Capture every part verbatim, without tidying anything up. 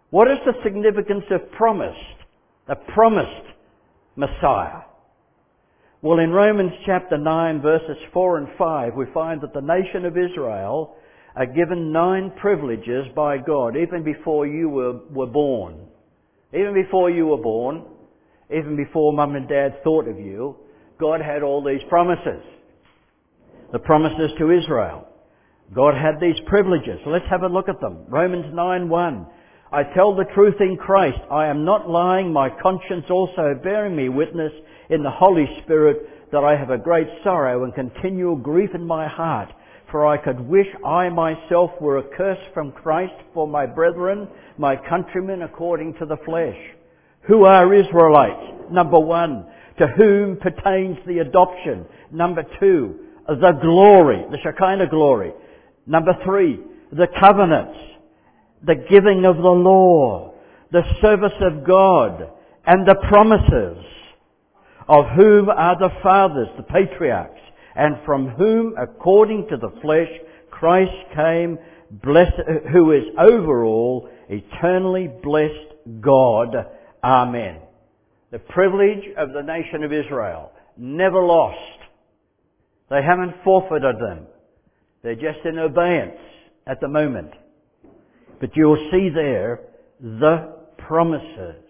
What is the significance of promised? The promised Messiah. Well, in Romans chapter nine, verses four and five, we find that the nation of Israel are given nine privileges by God even before you were, were born. Even before you were born, even before mum and dad thought of you, God had all these promises. The promises to Israel. God had these privileges. Let's have a look at them. Romans nine one. I tell the truth in Christ. I am not lying. My conscience also bearing me witness in the Holy Spirit that I have a great sorrow and continual grief in my heart. For I could wish I myself were accursed from Christ for my brethren, my countrymen according to the flesh. Who are Israelites? Number one, to whom pertains the adoption. Number two, the glory, the Shekinah glory. Number three, the covenants, the giving of the law, the service of God, and the promises, of whom are the fathers, the patriarchs, and from whom, according to the flesh, Christ came, blessed, who is over all, eternally blessed God. Amen. The privilege of the nation of Israel, never lost. They haven't forfeited them. They're just in abeyance at the moment. But you'll see there the promises.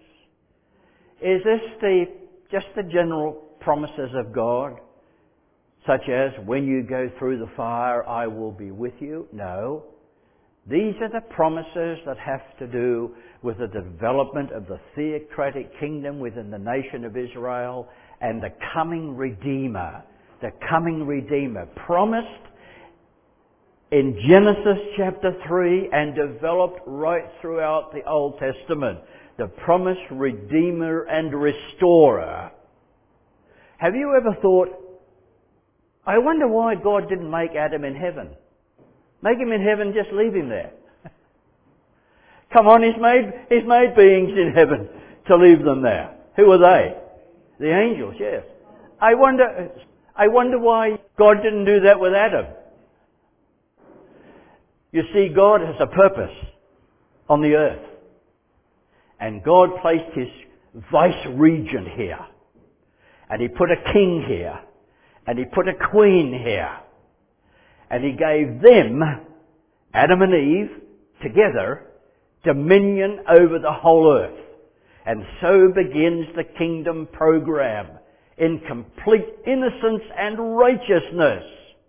Is this the just the general promises of God? Such as, when you go through the fire, I will be with you? No. These are the promises that have to do with the development of the theocratic kingdom within the nation of Israel and the coming Redeemer. The coming Redeemer. Promised in Genesis chapter three and developed right throughout the Old Testament. The promised Redeemer and Restorer. Have you ever thought, I wonder why God didn't make Adam in heaven? Make him in heaven, just leave him there. Come on, he's made, he's made beings in heaven to leave them there. Who are they? The angels, yes. I wonder, I wonder why God didn't do that with Adam. You see, God has a purpose on the earth. And God placed his vice-regent here. And he put a king here. And he put a queen here. And he gave them, Adam and Eve, together, dominion over the whole earth. And so begins the kingdom program in complete innocence and righteousness.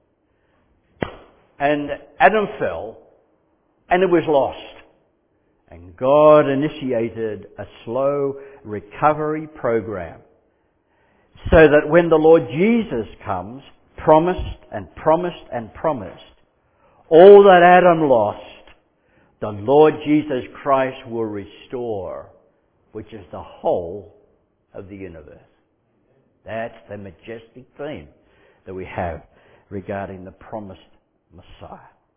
And Adam fell, and it was lost. And God initiated a slow recovery program, so that when the Lord Jesus comes, promised and promised and promised, all that Adam lost, the Lord Jesus Christ will restore, which is the whole of the universe. That's the majestic theme that we have regarding the promised Messiah.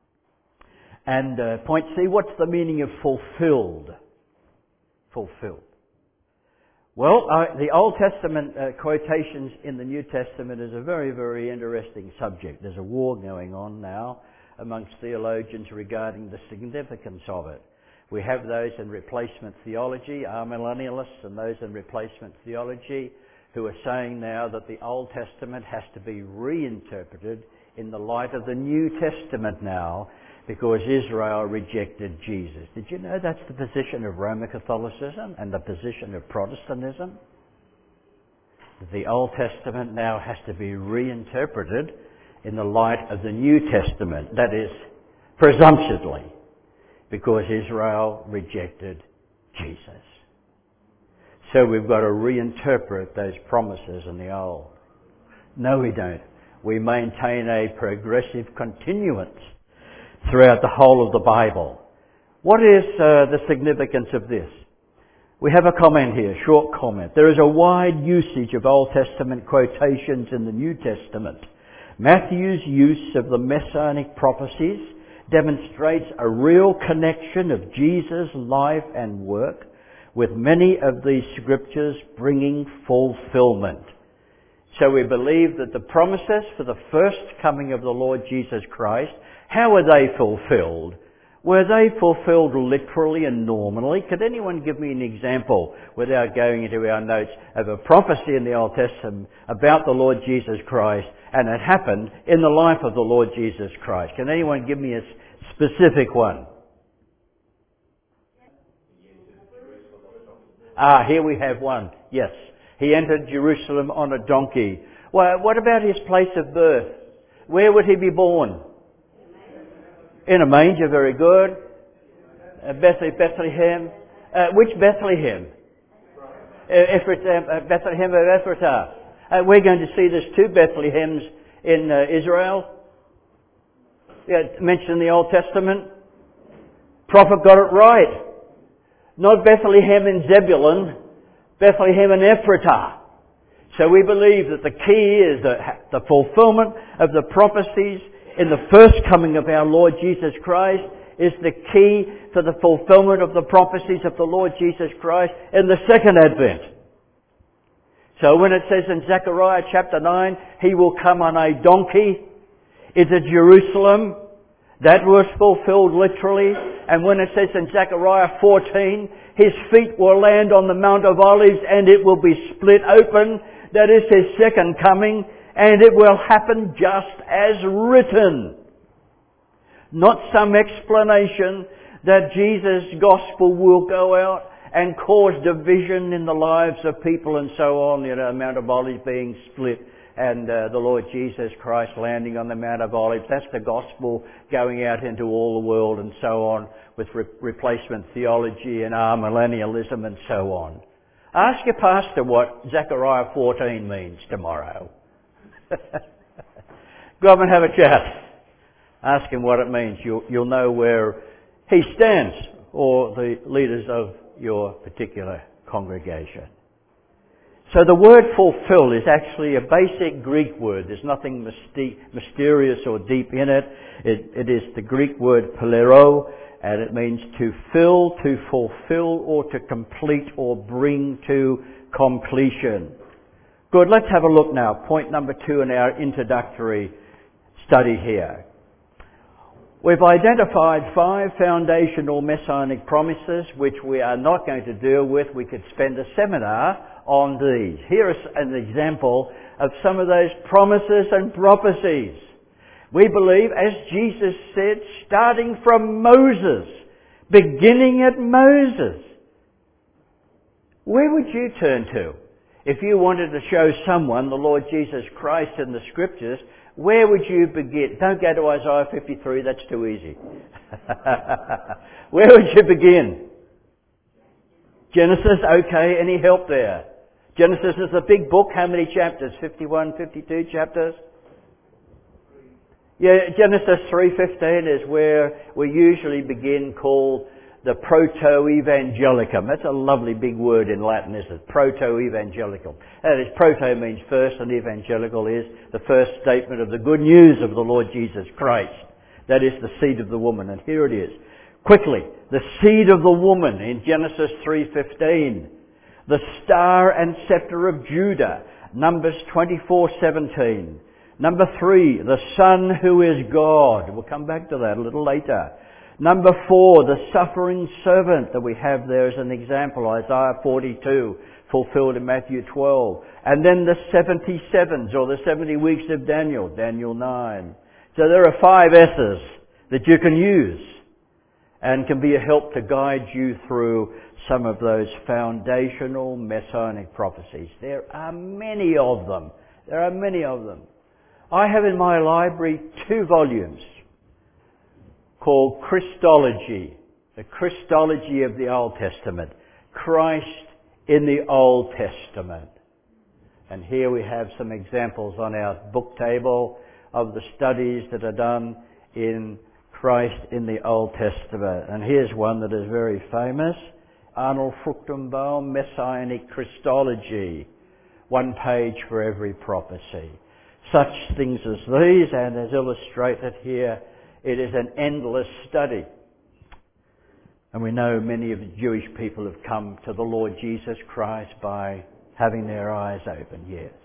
And uh, point C, what's the meaning of fulfilled? Fulfilled. Well, uh, the Old Testament uh, quotations in the New Testament is a very, very interesting subject. There's a war going on now amongst theologians regarding the significance of it. We have those in replacement theology, amillennialists, and those in replacement theology who are saying now that the Old Testament has to be reinterpreted in the light of the New Testament now, because Israel rejected Jesus. Did you know that's the position of Roman Catholicism and the position of Protestantism? The Old Testament now has to be reinterpreted in the light of the New Testament. That is, presumptuously, because Israel rejected Jesus. So we've got to reinterpret those promises in the Old. No, we don't. We maintain a progressive continuance throughout the whole of the Bible. What is uh, the significance of this? We have a comment here, short comment. There is a wide usage of Old Testament quotations in the New Testament. Matthew's use of the Messianic prophecies demonstrates a real connection of Jesus' life and work, with many of these scriptures bringing fulfillment. So we believe that the promises for the first coming of the Lord Jesus Christ, how are they fulfilled? Were they fulfilled literally and normally? Could anyone give me an example, without going into our notes, of a prophecy in the Old Testament about the Lord Jesus Christ, and it happened in the life of the Lord Jesus Christ? Can anyone give me a specific one? Ah, here we have one. Yes. He entered Jerusalem on a donkey. Well, what about his place of birth? Where would he be born? In a manger, very good. Uh, Bethlehem. Uh, which Bethlehem? Uh, Ephraim, uh, Bethlehem of Ephratah. Uh, we're going to see there's two Bethlehems in uh, Israel. Yeah, mentioned in the Old Testament. Prophet got it right. Not Bethlehem in Zebulun, Bethlehem in Ephratah. So we believe that the key is the, the fulfillment of the prophecies in the first coming of our Lord Jesus Christ is the key to the fulfillment of the prophecies of the Lord Jesus Christ in the second advent. So when it says in Zechariah chapter nine, he will come on a donkey into Jerusalem, that was fulfilled literally. And when it says in Zechariah fourteen, his feet will land on the Mount of Olives and it will be split open, that is his second coming. And it will happen just as written. Not some explanation that Jesus' gospel will go out and cause division in the lives of people and so on. You know, the Mount of Olives being split and uh, the Lord Jesus Christ landing on the Mount of Olives. That's the gospel going out into all the world and so on, with re- replacement theology and amillennialism and so on. Ask your pastor what Zechariah fourteen means tomorrow. Go up and have a chat. Ask him what it means. You'll, you'll know where he stands, or the leaders of your particular congregation. So the word fulfill is actually a basic Greek word. There's nothing mysti- mysterious or deep in it. it. It is the Greek word polero, and it means to fill, to fulfill, or to complete, or bring to completion. Good, let's have a look now. Point number two in our introductory study here. We've identified five foundational messianic promises which we are not going to deal with. We could spend a seminar on these. Here is an example of some of those promises and prophecies. We believe, as Jesus said, starting from Moses, beginning at Moses. Where would you turn to? If you wanted to show someone the Lord Jesus Christ in the Scriptures, where would you begin? Don't go to Isaiah fifty-three, that's too easy. Where would you begin? Genesis, okay, any help there? Genesis is a big book, how many chapters? fifty-one, fifty-two chapters? Yeah, Genesis three fifteen is where we usually begin, called the proto-evangelicum. That's a lovely big word in Latin, isn't it? Proto-evangelicum. That is, proto means first, and evangelical is the first statement of the good news of the Lord Jesus Christ. That is the seed of the woman. And here it is. Quickly, the seed of the woman in Genesis three fifteen. The star and scepter of Judah, Numbers twenty-four seventeen. Number three, the Son who is God. We'll come back to that a little later. Number four, the suffering servant that we have there as an example, Isaiah forty-two, fulfilled in Matthew twelve. And then the seventy-sevens, or the seventy weeks of Daniel, Daniel nine. So there are five S's that you can use and can be a help to guide you through some of those foundational messianic prophecies. There are many of them. There are many of them. I have in my library two volumes called Christology, the Christology of the Old Testament, Christ in the Old Testament. And here we have some examples on our book table of the studies that are done in Christ in the Old Testament. And here's one that is very famous, Arnold Fruchtenbaum, Messianic Christology, one page for every prophecy. Such things as these, and as illustrated here, it is an endless study. And we know many of the Jewish people have come to the Lord Jesus Christ by having their eyes open, yes.